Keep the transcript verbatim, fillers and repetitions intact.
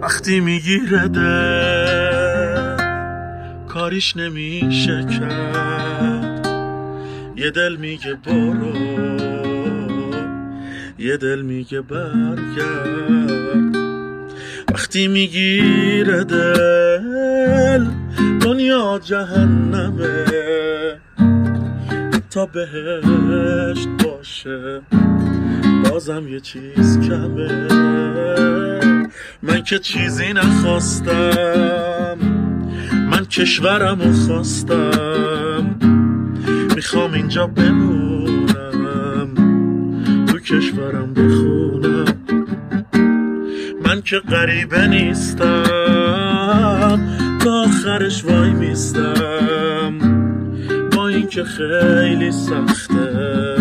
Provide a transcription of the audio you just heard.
وقتی میگیرده کاریش نمیشه کرد. یه دل میگه برو، یه دل میگه برگرد. وقتی میگیره دل دنیا جهنمه، تا بهشت باشه بازم یه چیز کمه. من که چیزی نخواستم، من کشورمو خواستم، میخوام اینجا بمونم، تو کشورم بخونم. من که غریبه نیستم، تا آخرش وای میستم، با این که خیلی سخته